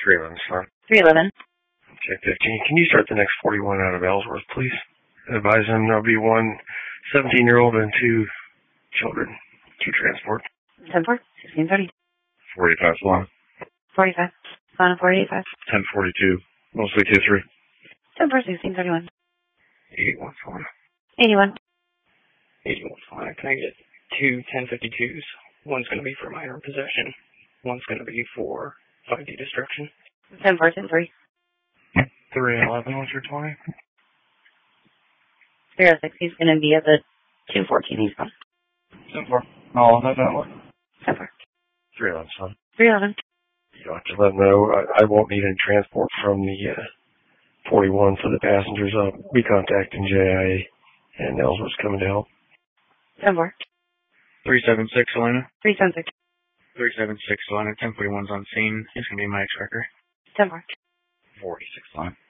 311, son. 311. Check 15. Can you start the next 41 out of Ellsworth, please? Advise them there'll be one 17-year-old and two children to transport. 10-4, 1630. 45 line. 45. Line 485. 1042. Mostly 2-3. 10-4, 1631. 81 line. 81. 81 line. Can I get two 1052s? One's going to be for minor possession. One's going to be for 5D destruction. 10-4, 10-3. 311, what's your 20? 06, he's going to be at the 214 he's on. 10-4. I'll have that one. 10-4. 311, son. 311. You'll have to let them know I won't need any transport from the 41 for the passengers. I'll be contacting JIA and Ellsworth's coming to help. 10-4. 376, Elena. 376. 376, Elena. 1041's on scene. It's going to be Mike's record. 10-4. 46 line.